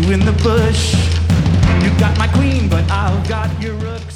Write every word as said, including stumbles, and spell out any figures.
in the bush. You got my queen, but I've got your rooks.